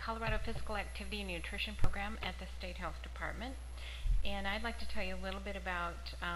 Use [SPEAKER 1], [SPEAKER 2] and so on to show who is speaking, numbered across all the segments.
[SPEAKER 1] Colorado Physical Activity and Nutrition Program at the State Health Department. And I'd like to tell you a little bit about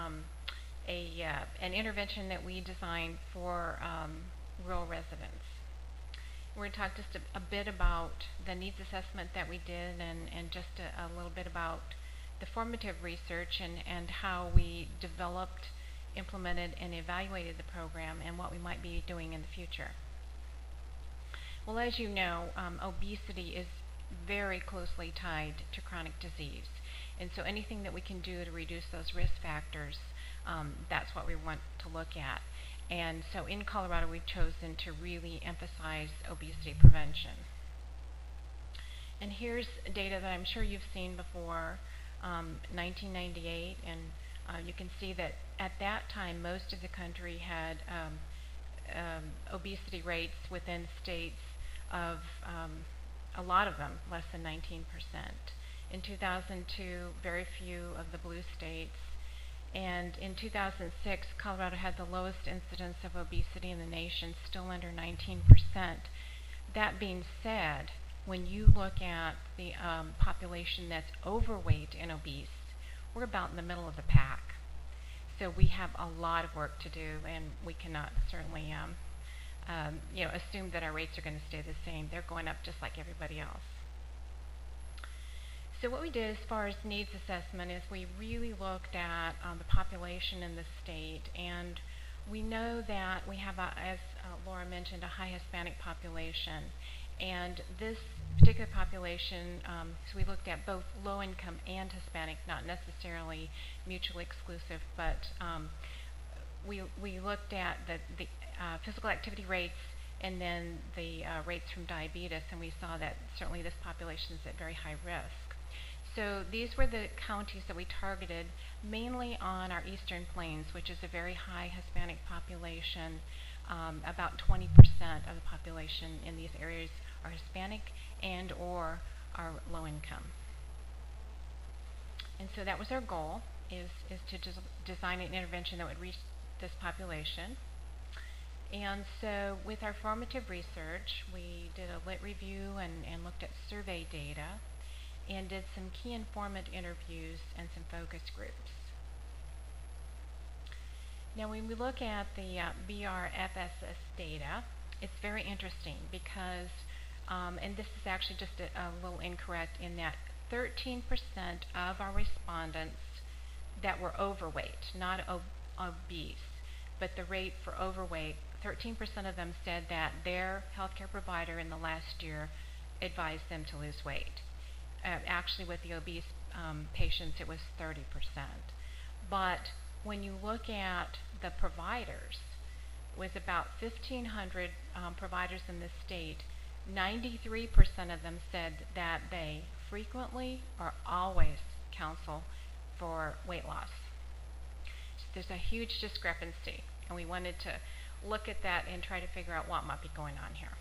[SPEAKER 1] an intervention that we designed for rural residents. We're going to talk just a bit about the needs assessment that we did and just a little bit about the formative research and how we developed, implemented, and evaluated the program and what we might be doing in the future. Well, as you know, obesity is very closely tied to chronic disease. And so anything that we can do to reduce those risk factors, that's what we want to look at. And so in Colorado, we've chosen to really emphasize obesity prevention. And here's data that I'm sure you've seen before, 1998, and you can see that at that time, most of the country had obesity rates within states of a lot of them, less than 19%. In 2002, very few of the blue states. And in 2006, Colorado had the lowest incidence of obesity in the nation, still under 19%. That being said, when you look at the population that's overweight and obese, we're about in the middle of the pack. So we have a lot of work to do, and we cannot certainly assume that our rates are going to stay the same. They're going up just like everybody else. So what we did as far as needs assessment is we really looked at the population in the state, and we know that we have, as Laura mentioned, a high Hispanic population. And this particular population, so we looked at both low income and Hispanic, not necessarily mutually exclusive, but we looked at the physical activity rates and then the rates from diabetes, and we saw that certainly this population is at very high risk. So these were the counties that we targeted, mainly on our Eastern Plains, which is a very high Hispanic population. About 20% of the population in these areas are Hispanic and or are low income. And so that was our goal, is to design an intervention that would reach this population. And so with our formative research, we did a lit review and looked at survey data and did some key informant interviews and some focus groups. Now when we look at the BRFSS data, it's very interesting because, and this is actually just a little incorrect in that 13% of our respondents that were overweight, not obese, but the rate for overweight, 13% of them said that their healthcare provider in the last year advised them to lose weight. Actually, with the obese patients, it was 30%. But when you look at the providers, with about 1,500 providers in the state, 93% of them said that they frequently or always counsel for weight loss. So there's a huge discrepancy, and we wanted to look at that and try to figure out what might be going on here.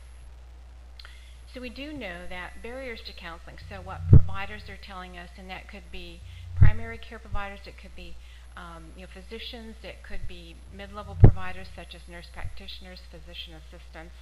[SPEAKER 1] So we do know that barriers to counseling, so what providers are telling us, and that could be primary care providers, it could be physicians, it could be mid-level providers such as nurse practitioners, physician assistants,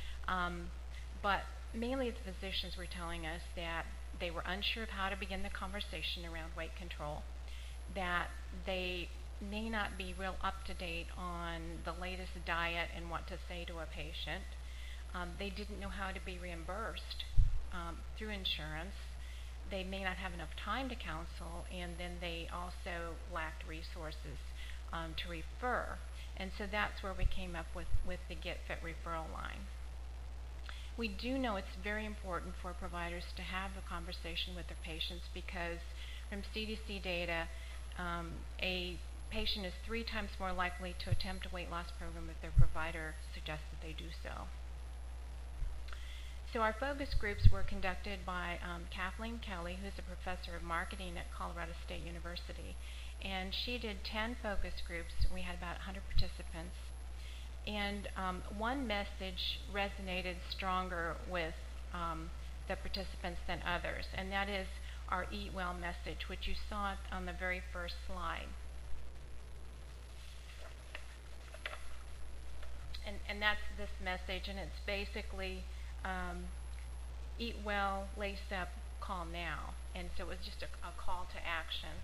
[SPEAKER 1] but mainly the physicians were telling us that they were unsure of how to begin the conversation around weight control, that they may not be real up-to-date on the latest diet and what to say to a patient. They didn't know how to be reimbursed through insurance. They may not have enough time to counsel, and then they also lacked resources to refer. And so that's where we came up with the Get Fit referral line. We do know it's very important for providers to have a conversation with their patients because from CDC data, a patient is 3 times more likely to attempt a weight loss program if their provider suggests that they do so. So our focus groups were conducted by Kathleen Kelly, who's a professor of marketing at Colorado State University. And she did 10 focus groups. We had about 100 participants. And one message resonated stronger with the participants than others, and that is our Eat Well message, which you saw on the very first slide. And that's this message, and it's basically eat well, lace up, call now. And so it was just a call to action.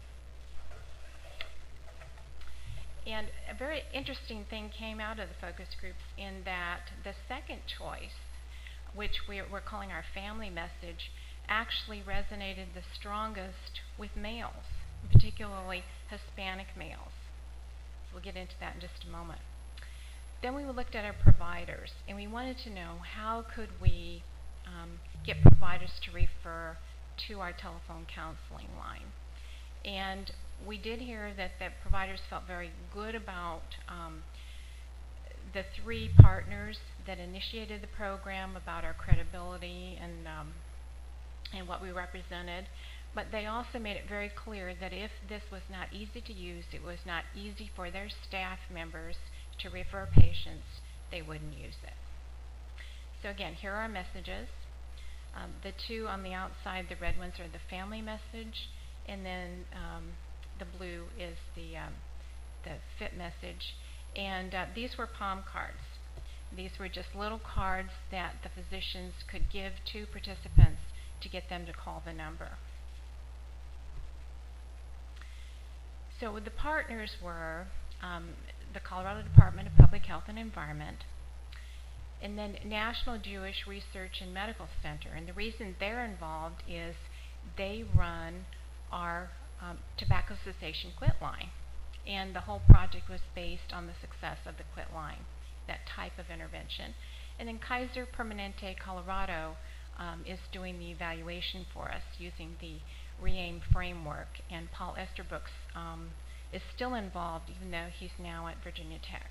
[SPEAKER 1] And a very interesting thing came out of the focus groups in that the second choice, which we're calling our family message, actually resonated the strongest with males, particularly Hispanic males. We'll get into that in just a moment. Then we looked at our providers, and we wanted to know how could we get providers to refer to our telephone counseling line. And we did hear that providers felt very good about the 3 partners that initiated the program, about our credibility and what we represented. But they also made it very clear that if this was not easy to use, it was not easy for their staff members to refer patients, they wouldn't use it. So again, here are our messages. The 2 on the outside, the red ones, are the family message, and then the blue is the fit message. And these were palm cards. These were just little cards that the physicians could give to participants to get them to call the number. So the partners were the Colorado Department of Public Health and Environment, and then National Jewish Research and Medical Center. And the reason they're involved is they run our tobacco cessation quit line. And the whole project was based on the success of the quit line, that type of intervention. And then Kaiser Permanente Colorado is doing the evaluation for us using the REAIM framework. And Paul Esterbrooks is still involved, even though he's now at Virginia Tech.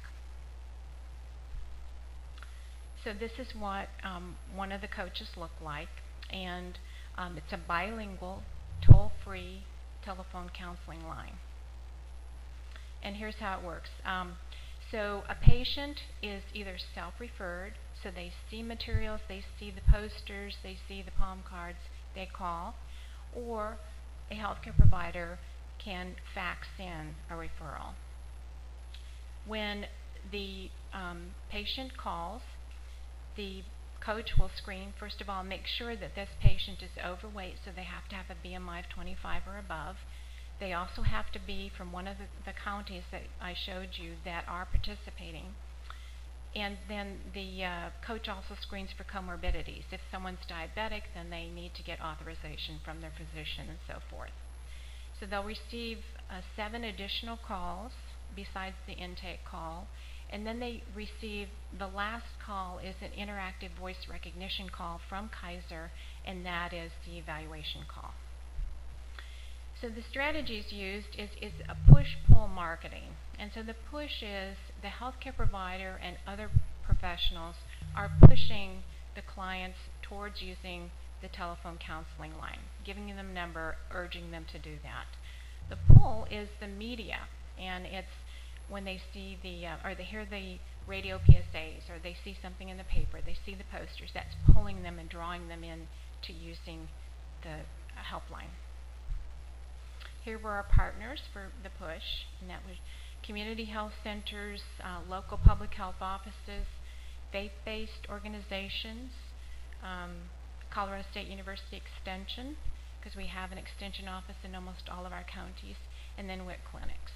[SPEAKER 1] So this is what one of the coaches looked like, and it's a bilingual, toll-free telephone counseling line. And here's how it works. So a patient is either self-referred, so they see materials, they see the posters, they see the palm cards, they call, or a healthcare provider can fax in a referral. When the patient calls, the coach will screen, first of all, make sure that this patient is overweight, so they have to have a BMI of 25 or above. They also have to be from one of the counties that I showed you that are participating. And then the coach also screens for comorbidities. If someone's diabetic, then they need to get authorization from their physician and so forth. So they'll receive 7 additional calls besides the intake call. And then they receive, the last call is an interactive voice recognition call from Kaiser, and that is the evaluation call. So the strategies used is a push-pull marketing. And so the push is the healthcare provider and other professionals are pushing the clients towards using the telephone counseling line, giving them a number, urging them to do that. The pull is the media, and it's when they see or they hear the radio PSAs, or they see something in the paper, they see the posters, that's pulling them and drawing them in to using the helpline. Here were our partners for the push, and that was community health centers, local public health offices, faith-based organizations, Colorado State University Extension, because we have an extension office in almost all of our counties, and then WIC clinics.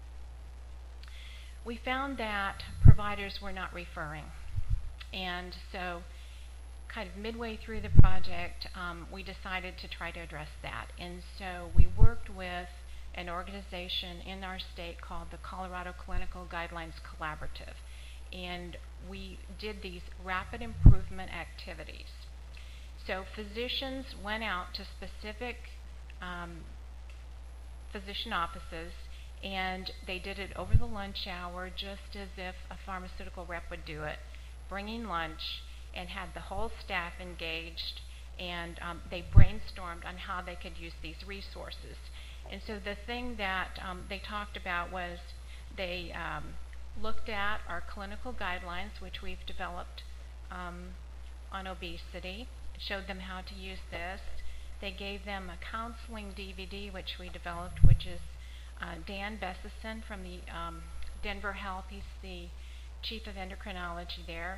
[SPEAKER 1] We found that providers were not referring, and so kind of midway through the project, we decided to try to address that. And so we worked with an organization in our state called the Colorado Clinical Guidelines Collaborative, and we did these rapid improvement activities. So physicians went out to specific physician offices, and they did it over the lunch hour, just as if a pharmaceutical rep would do it, bringing lunch, and had the whole staff engaged, and they brainstormed on how they could use these resources. And so the thing that they talked about was they looked at our clinical guidelines, which we've developed on obesity, showed them how to use this. They gave them a counseling DVD, which we developed, which is Dan Bessison from the Denver Health. He's the chief of endocrinology there.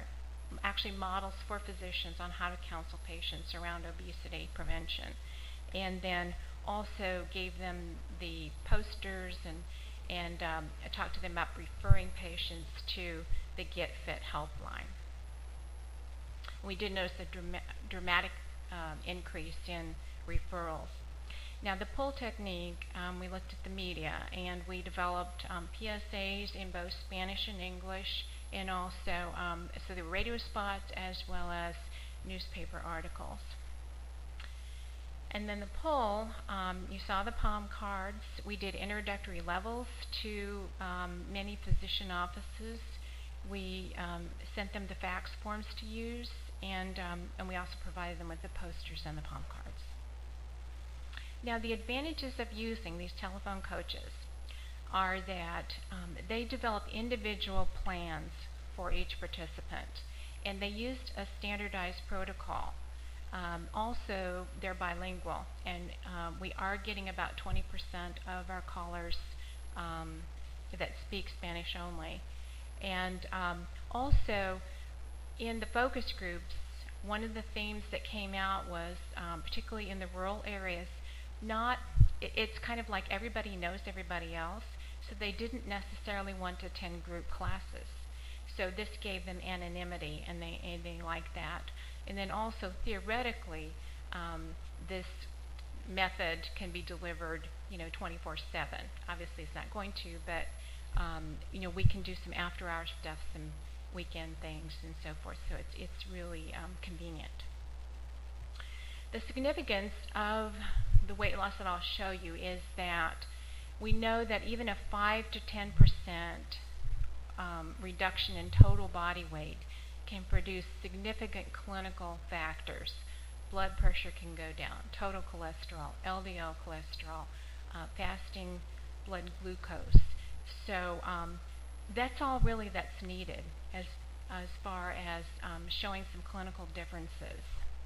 [SPEAKER 1] actually models for physicians on how to counsel patients around obesity prevention, and then also gave them the posters and talked to them about referring patients to the Get Fit helpline. We did notice a dramatic increase in referrals. Now, the pull technique, we looked at the media, and we developed PSAs in both Spanish and English, and also so there were radio spots as well as newspaper articles. And then the pull, you saw the palm cards. We did introductory levels to many physician offices. We sent them the fax forms to use, and we also provided them with the posters and the palm cards. Now, the advantages of using these telephone coaches are that they develop individual plans for each participant, and they used a standardized protocol. Also, they're bilingual, and we are getting about 20% of our callers that speak Spanish only. And also, in the focus groups, one of the themes that came out was, particularly in the rural areas, it's kind of like everybody knows everybody else, so they didn't necessarily want to attend group classes. So this gave them anonymity, and they liked that. And then also, theoretically, this method can be delivered, 24/7. Obviously, it's not going to, but we can do some after-hour stuff, some weekend things, and so forth. So it's really convenient. The significance of the weight loss that I'll show you is that we know that even a 5 to 10% reduction in total body weight can produce significant clinical factors. Blood pressure can go down, total cholesterol, LDL cholesterol, fasting blood glucose. So that's all really that's needed as far as showing some clinical differences.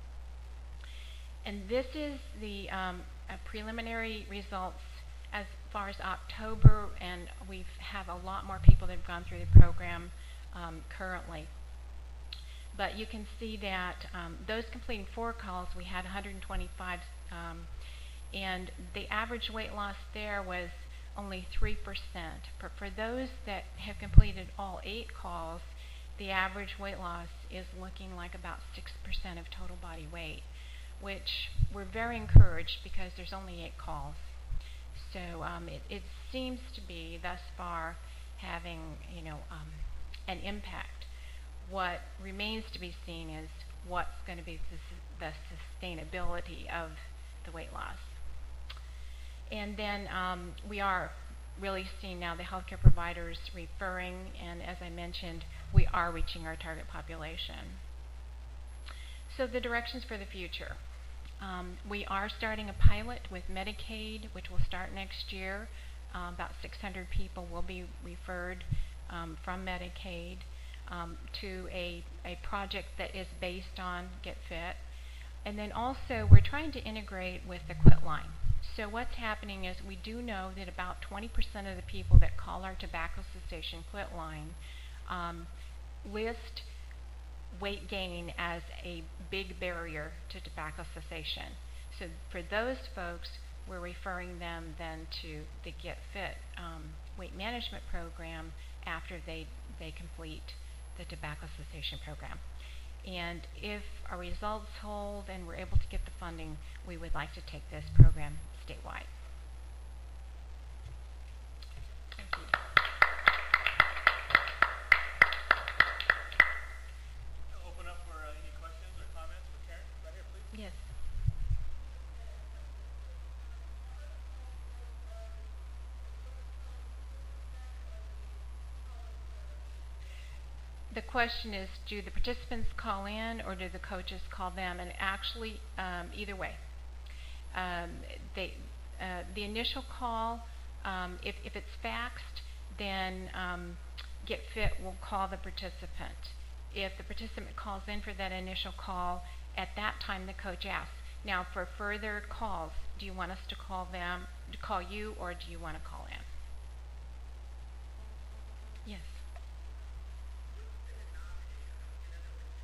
[SPEAKER 1] And this is the preliminary results as far as October, and we have a lot more people that have gone through the program currently. But you can see that those completing 4 calls, we had 125, and the average weight loss there was only 3%. For those that have completed all 8 calls, the average weight loss is looking like about 6% of total body weight, which we're very encouraged because there's only 8 calls. So it seems to be thus far having an impact. What remains to be seen is what's going to be the sustainability of the weight loss. And then we are really seeing now the healthcare providers referring, and as I mentioned, we are reaching our target population. So the directions for the future. We are starting a pilot with Medicaid, which will start next year. About 600 people will be referred from Medicaid to a project that is based on Get Fit. And then also we're trying to integrate with the Quit line. So what's happening is we do know that about 20% of the people that call our tobacco cessation Quit line list weight gain as a big barrier to tobacco cessation. So for those folks, we're referring them then to the Get Fit weight management program after they complete the tobacco cessation program. And if our results hold and we're able to get the funding, we would like to take this program statewide. Thank you.
[SPEAKER 2] Open up for any questions or comments for Karen. Right here, please.
[SPEAKER 1] Yes. The question is, do the participants call in or do the coaches call them? And actually, either way. The initial call, if it's faxed, then Get Fit will call the participant. If the participant calls in for that initial call, at that time the coach asks, now for further calls, do you want us to call them, to call you, or do you want to call in? Yes.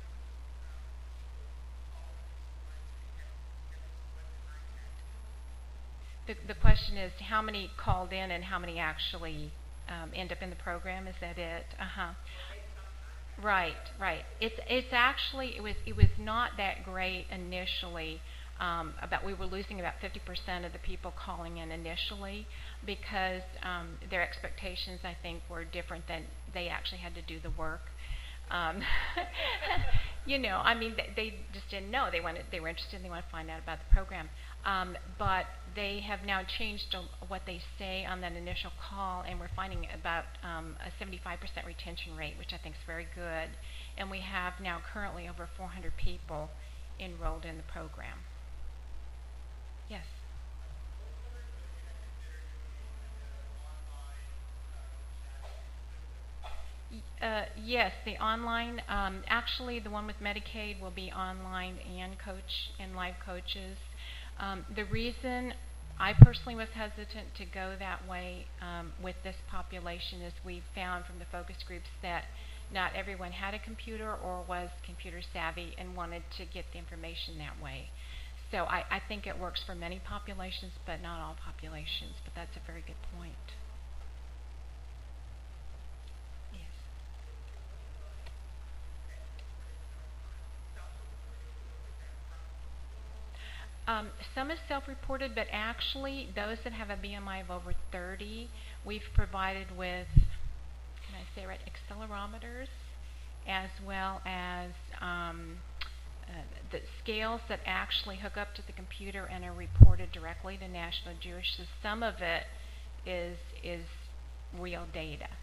[SPEAKER 1] the question is how many called in and how many actually end up in the program. Is that it? Right, right. It's actually it was not that great initially. We were losing about 50% of the people calling in initially because their expectations, I think, were different than they actually had to do the work. I mean, they just didn't know. They were interested and they wanted to find out about the program. But they have now changed what they say on that initial call, and we're finding about a 75% retention rate, which I think is very good. And we have now currently over 400 people enrolled in the program. Yes. Yes, the online, actually the one with Medicaid will be online and live coaches. The reason I personally was hesitant to go that way with this population is we found from the focus groups that not everyone had a computer or was computer savvy and wanted to get the information that way. So I think it works for many populations, but not all populations. But that's a very good point. Some is self-reported, but actually those that have a BMI of over 30, we've provided with, can I say right, accelerometers, as well as the scales that actually hook up to the computer and are reported directly to National Jewish. So some of it is real data.